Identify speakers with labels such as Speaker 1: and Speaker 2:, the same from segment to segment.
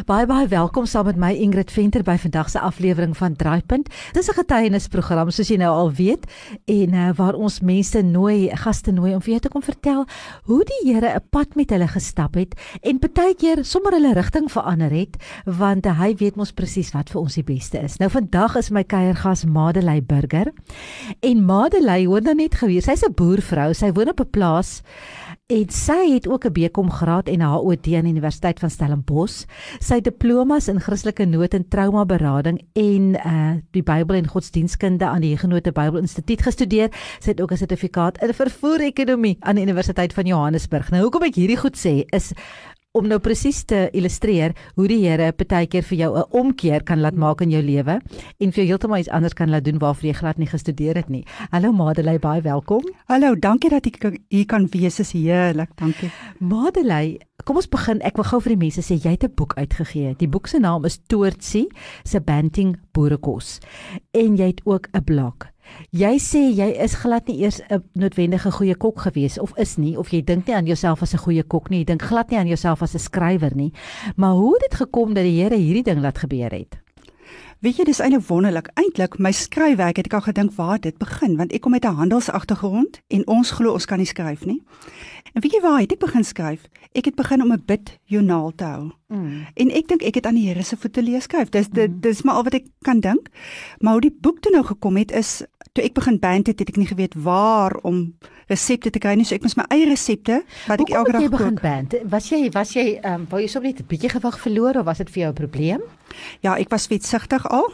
Speaker 1: Baie welkom saam met my Ingrid Venter by vandag se aflewering van Draaipunt. Dis 'n getuienisprogram soos jy nou al weet en waar ons gaste nooi om vir jou te kom vertel hoe die Here 'n pad met hulle gestap het en partykeer sommer hulle rigting verander het, want hy weet mos presies wat vir ons die beste is. Nou vandag is my kuiergas Madeleine Burger. En Madeleine, hoor dan net gewees, sy's 'n boervrou, sy woon op 'n plaas en sy het ook 'n BCom graad en 'n HOD aan die Universiteit van Stellenbosch. Sy het diplomas in Christelike nood en traumaberading en die Bybel en godsdienstkunde aan die Huguenote Bybel Instituut gestudeer. Sy het ook 'n sertifikaat in vervoer-ekonomie aan die Universiteit van Johannesburg. Nou hoekom ek hierdie goed sê is om nou presies te illustreer hoe die Here partykeer vir jou 'n omkeer kan laat maak in jou lewe en vir jou heeltemal iets anders kan laat doen waarvoor jy glad nie gestudeer het nie. Hallo Madeleine, baie welkom.
Speaker 2: Hallo, dankie dat ek hier kan wees, is heerlik, dankie.
Speaker 1: Madeleine, kom ons begin. Ek wil gou vir die mense sê jy het 'n boek uitgegee. Die boek se naam is Toortsie se Banting Boerekos en jy het ook 'n blog. Jy sê jy is glad nie eers 'n noodwendige goeie kok gewees of is nie, of jy dink nie aan jouself as 'n goeie kok nie, jy dink glad nie aan jouself as 'n skrywer nie. Maar hoe het dit gekom dat die Here hierdie ding laat gebeur het?
Speaker 2: Weet jy, dis eintlik wonderlik. Eintlik my skryfwerk het ek al gedink waar dit begin, want ek kom met 'n handelsagtergrond en ons glo ons kan nie skryf nie. En weet jy waar het ek begin skryf? Ek het begin om 'n bidjoernaal te hou. En ek dink ek het aan die Here se voete leer skryf. Dis maar al wat ek kan dink. Maar hoe die boek toe nou gekom het is toe ek begin band het ek nie geweet waar om resepte te kry nie, so ek moes my eie resepte wat ek elke dag kook.
Speaker 1: Hoekom het jy begin band? Was jy wou jy soms net 'n bietjie gewig verloor of was dit vir jou 'n probleem?
Speaker 2: Ja, ek was wetsigtig al,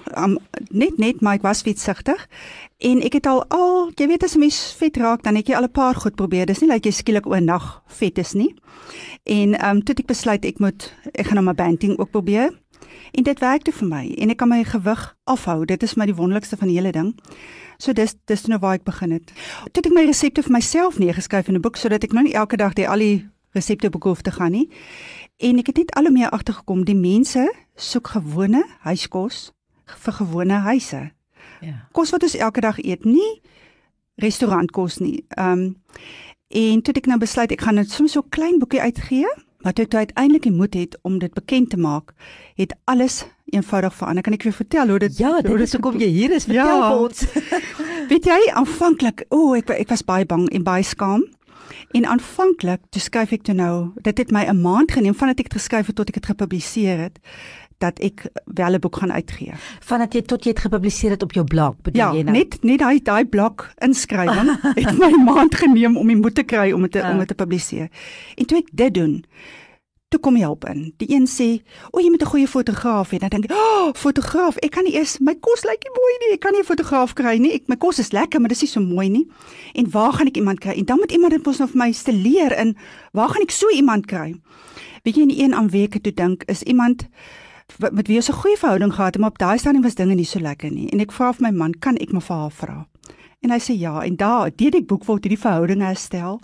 Speaker 2: net maar ek was wetsigtig. En ek het al, jy weet as 'n mens vet raak, dan het jy al 'n paar goed probeer. Dis nie dat jy skielik oornag vet is nie. En toe het ek besluit ek gaan nou my banting ook probeer. En dit werkte vir my en ek kan my gewig afhou. Dit is my die wonderlikste van die hele ding. So dis nou waar ek begin het. Toe het ek my resepte vir myself neergeskryf in 'n boek sodat ek nou nie elke dag al die resepteboeke hoef te gaan nie. En ek het net al hoe meer agtergekom die mense soek gewone huiskos vir gewone huise.
Speaker 1: Ja.
Speaker 2: Kos wat ons elke dag eet, nie restaurantkos nie. En toe het ek nou besluit ek gaan net soms so 'n klein boekie uitgee. Maar toe ek uiteindelik die moed het om dit bekend te maak, het alles eenvoudig verander. Kan ek vir vertel hoe dit...
Speaker 1: Ja, dit is hoekom jy hier is. Vertel vir ons.
Speaker 2: Weet jy, aanvanklik, ek was baie bang en baie skaam. En aanvanklik, toe skryf ek toe nou, dit het my 'n maand geneem, vandat ek het geskryf het tot ek het gepubliseer het, dat ek wel 'n boek gaan uitgee.
Speaker 1: Vandat jy tot jy het gepubliseer het op jou blog, bedoel jy nou?
Speaker 2: Ja, net daai blog inskrywing het my 'n maand geneem om die moed te kry om dit te publiseer. En toe ek dit doen, toe kom jy help in. Die een sê, jy moet 'n goeie fotograaf hê. Dan dink ek, fotograaf, ek kan nie eers, my kos lyk nie mooi nie, ek kan nie 'n fotograaf kry nie. My kos is lekker, maar dis nie so mooi nie. En waar gaan ek iemand kry? En dan moet iemand dit mos nou vir my stilleer en waar gaan ek so iemand kry? Weet jy, in die een aan wie ek toe dink, is iemand met wie ons 'n goeie verhouding gehad het, maar op daai stadium was dinge nie so lekker nie. En ek vra vir my man, kan ek maar vir haar vra? En hy sê ja, en deur die boek word hierdie verhouding herstel.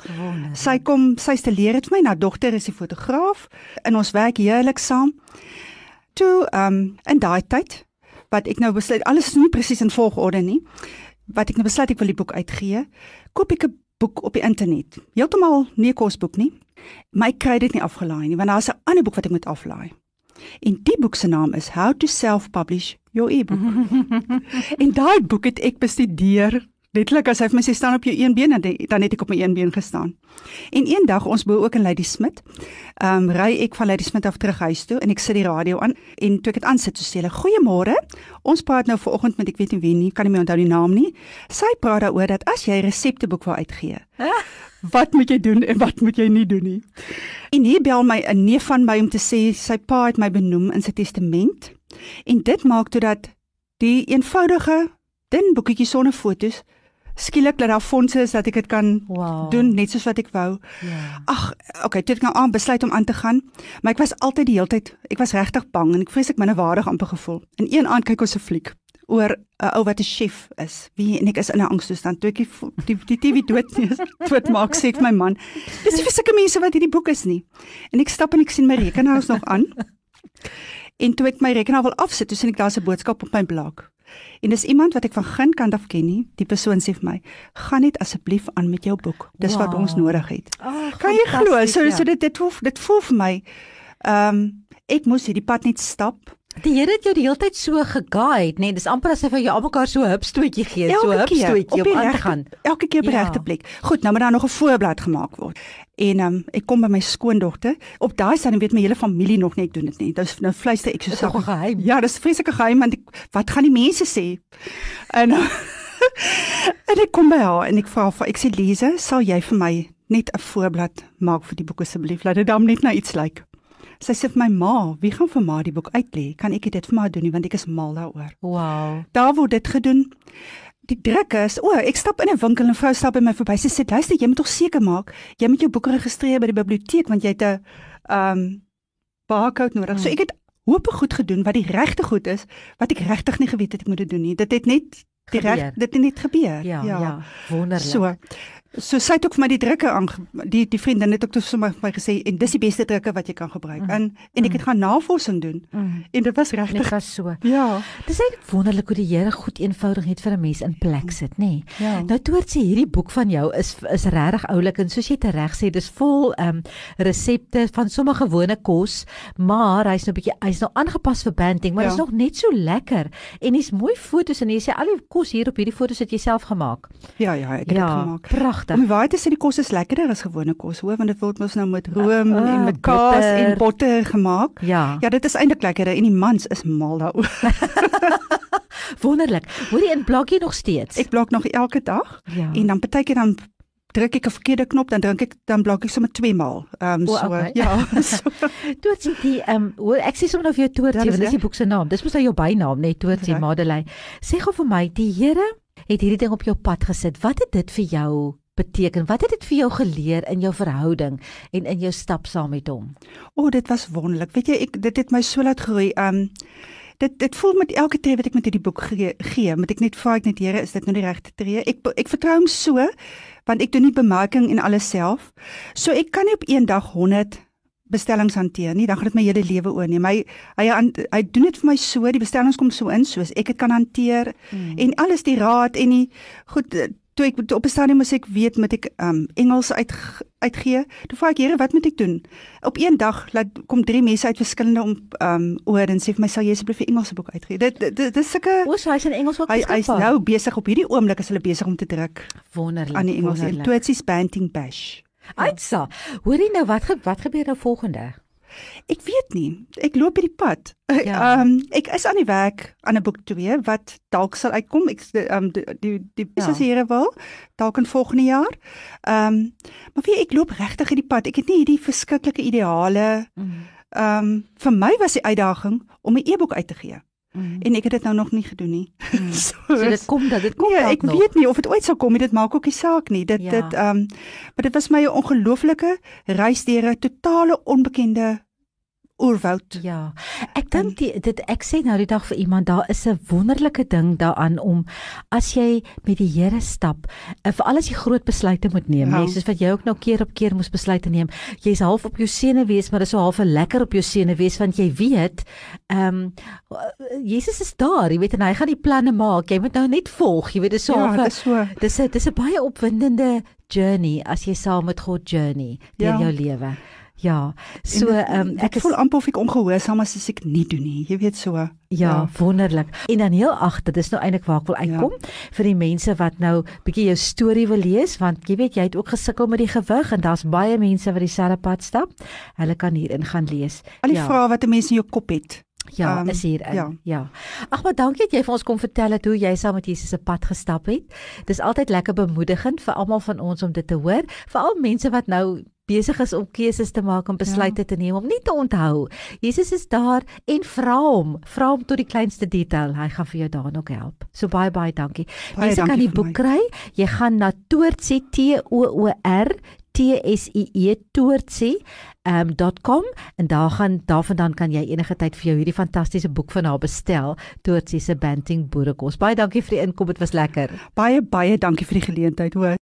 Speaker 2: Sy steleer dit vir my, nou dogter is die fotograaf, en ons werk heerlik saam. Toe, in daai tyd, wat ek nou besluit, alles is nie presies in volgorde nie, wat ek nou besluit ek wil die boek uitgee, koop ek 'n boek op die internet. Heeltemal nie 'n kosboek nie, maar ek kry dit nie afgelaai nie, want daar is 'n ander boek wat ek moet aflaai. En die boek se naam is How to Self-Publish Your E-Book. En daai boek het ek bestudeer. Letterlik as hy vir my sê staan op jou een been, dan het ek op my een been gestaan. En eendag, ons boer ook in Ladysmith, ry ek van Ladysmith af terug huis toe en ek sit die radio aan en toe ek dit aansit, so sê hulle, goeiemôre, ons praat nou vanoggend met ek weet nie wie nie, kan nie meer onthou die naam nie. Sy praat daaroor dat as jy 'n resepteboek wil uitgee, wat moet jy doen en wat moet jy nie doen nie. En hier bel my 'n neef van my om te sê sy pa het my benoem in sy testament en dit maak toe dat die eenvoudige dun boeketjie sonder foto's skielik dat daar fondse is dat ek dit kan doen net soos wat ek wou. Ag, okay, toe het ek nou besluit om aan te gaan, maar ek was altyd die hele tyd, ek was regtig bang en ek vreeslik minderwaardig amper gevoel. En een aand kyk ons 'n fliek oor 'n ou wat 'n chef is. En ek is in 'n angstoestand. Toe ek die TV dood maak, sê ek vir my man, dis nie vir sulke mense wat hierdie boek is nie. En ek stap en ek sien my rekenaar is nog aan. En toe ek my rekenaar wil afsit, toe sien ek daar's 'n boodskap op my blog. En dis iemand wat ek van geen kant af ken nie. Die persoon sê vir my, gaan net asseblief aan met jou boek. Dis wat ons nodig het. Kan jy glo? So dit voel vir my, Ek moes hierdie pad net stap.
Speaker 1: Die Here het jou die hele tyd so geguide, nee, dis amper asof hy jou almekaar so 'n hupstootjie gee, so 'n hupstootjie om aan te gaan.
Speaker 2: Elke keer op die regte plek. Goed, nou moet daar nog 'n voorblad gemaak word. En ek kom by my skoondogter. Op daai stadium weet my hele familie nog nie ek doen dit nie. Dus nou fluister ek so
Speaker 1: Dis nog 'n geheim.
Speaker 2: Ja, dis vreeslike geheim want wat gaan die mense sê? En en ek kom by haar en ek vra vir ek sê Lise, sal jy vir my net 'n voorblad maak vir die boek asseblief? Laat dit dan net na iets lyk. Sy sê vir my ma, wie gaan vir ma die boek uitlê? Kan ek dit vir ma doen nie want ek is mal daaroor.
Speaker 1: Wow.
Speaker 2: Daar word dit gedoen. Die drukkers, ek stap in 'n winkel en 'n vrou stap by my verby. Sy sê, luister, jy moet tog seker maak, jy moet jou boeke registreer by die biblioteek want jy het 'n barcode nodig. So ek het hoop goed gedoen wat die regte goed is, wat ek regtig nie geweet het ek moet dit doen nie. Dit het net dit het net gebeur.
Speaker 1: Ja, wonderlik.
Speaker 2: So sy het ook vir my die drukker die vriendin het ook toe vir my gesê en dis die beste drukker wat jy kan gebruik. En ek het gaan navorsing doen. En dit was regtig.
Speaker 1: Dit was so.
Speaker 2: Ja.
Speaker 1: Dis eintlik wonderlik hoe die Here goed eenvoudig net vir 'n mens in plek sit, nê. Nee.
Speaker 2: Ja.
Speaker 1: Nou Toort sê hierdie boek van jou is regtig oulik en soos jy reg sê, dis vol resepte van sommer gewone kos, maar hy's nou aangepas vir banting, maar is nog net so lekker. En dis mooi foto's en jy sê al die kos hier op hierdie foto's het jy self gemaak.
Speaker 2: Ja, ek het dit gemaak.
Speaker 1: Pragtig.
Speaker 2: Om die waarheid te sê, die kos is lekkerder as gewone kos, hoor, want dit word mos nou met room en met kaas en botter gemaak.
Speaker 1: Ja,
Speaker 2: dit is eintlik lekkerder en die mans is mal daaroor.
Speaker 1: Wonderlik. Hoor jy in blok jy nog steeds?
Speaker 2: Ek blok nog elke dag en dan partykeer dan druk ek 'n verkeerde knop, dan blok ek sommer 2 maal.
Speaker 1: Okay.
Speaker 2: Ja.
Speaker 1: Toortjie die ek sê sommer nou vir jou Toortjie, want dis die boek se naam. Dis mos nou jou bynaam, net Toortjie Madeleine. Sê gou vir my, die Here het hierdie ding op jou pad gesit. Wat het dit vir jou beteken? Wat het dit vir jou geleer in jou verhouding en in jou stap saam met hom?
Speaker 2: Dit was wonderlik. Weet jy, dit het my so laat groei. Dit voel met elke tree wat ek met hierdie boek gee, moet ek net vra ek net Here, is dit nou die regte tree? Ek vertrou hom so, want ek doen nie bemarking en alles self. So ek kan nie op een dag 100 bestellings hanteer nie, dan gaan dit my hele lewe oorneem. Hy doen dit vir my so, die bestellings kom so in, soos ek dit kan hanteer, en alles die raad en die, goed, toe ek op 'n stadium moes ek weet, moet ek Engels uitgee, toe vra ek, Here, wat moet ek doen? Op een dag, kom 3 mense uit verskillende oor, en sê vir my, sal jy asseblief 'n Engelse boek uitgee? Dit is sulke...
Speaker 1: So hy is in Engels ook beskikbaar?
Speaker 2: Hy is nou besig, op hierdie oomblik is hulle besig om te druk.
Speaker 1: Wonderlik,
Speaker 2: aan die Engels, en Toortjie Banting Bash.
Speaker 1: Uitsa, hoor jy nou, wat gebeur nou volgende?
Speaker 2: Ek weet nie, ek loop hierdie pad. Ek is aan die werk aan 'n boek 2 wat dalk sal uitkom. Die as die Here wil, dalk in volgende jaar. Maar ek loop regtig hierdie pad. Ek het nie hierdie verskriklike ideale. Vir my was die uitdaging om 'n e-boek uit te gee. En ek het dit nou nog nie gedoen nie.
Speaker 1: So dit kom
Speaker 2: nee, ek
Speaker 1: nog.
Speaker 2: weet nie of dit ooit sal kom, dit maak ook nie saak nie. Maar dit was my 'n ongelooflike reis deur 'n totale onbekende oerwoud.
Speaker 1: Ja. Ek dink ek sê nou die dag vir iemand, daar is 'n wonderlike ding daaraan om as jy met die Here stap, veral as jy groot besluite moet neem, soos wat jy ook nou keer op keer moes besluite neem. Jy's half op jou senuwees, maar dis so half lekker op jou senuwees want jy weet, Jesus is daar, jy weet, en hy gaan die planne maak. Jy moet nou net volg, jy weet, dis so. Dis 'n baie opwindende journey as jy saam met God journey deur jou lewe. Ja, so
Speaker 2: ek voel amper of ek ongehoorsaam is as ek nie doen nie. Jy weet so.
Speaker 1: Ja, wonderlik. En dan heel agter, dis nou eintlik waar ek wil uitkom vir die mense wat nou bietjie jou storie wil lees, want jy weet jy het ook gesukkel met die gewig en daar's baie mense wat dieselfde pad stap. Hulle kan hierin gaan lees.
Speaker 2: Al die vrae wat 'n mens in jou kop het.
Speaker 1: Ja, is hierin. Ja. Ag, maar dankie dat jy vir ons kom vertel het hoe jy saam met Jesus se pad gestap het. Dis altyd lekker bemoedigend vir almal van ons om dit te hoor, veral mense wat nou besig is om keuses te maak en besluite te neem, om nie te onthou. Jesus is daar en vra hom tot die kleinste detail. Hy gaan vir jou daarin ook help. So baie dankie. Mense kan die boek kry. Jy gaan na Toortjie Toortjie.com en daarvandaan kan jy enige tyd vir jou hierdie fantastiese boek van haar bestel, Toortjie se Banting Boerekos. Baie dankie vir die inkom, dit was lekker.
Speaker 2: Baie dankie vir die geleentheid, hoor.